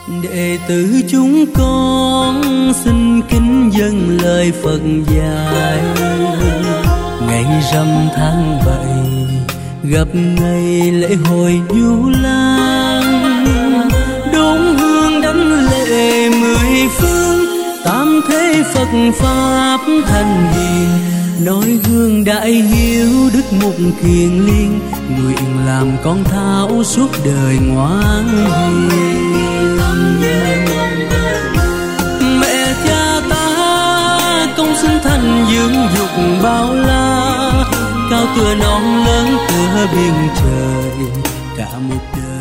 Đệ tử chúng con xin kính dâng lời Phật dạy. Ngày rằm tháng 7 gặp ngày lễ hội Vu Lan, đốn hương đánh lễ mười phương, tam thế Phật pháp thành hiền. Nói gương đại hiếu đức mục kiền liên, nguyện làm con thảo suốt đời ngoan hiền. Mẹ cha ta công sinh thành dưỡng dục bao la, cao tựa non lớn tựa biển trời, cả một đời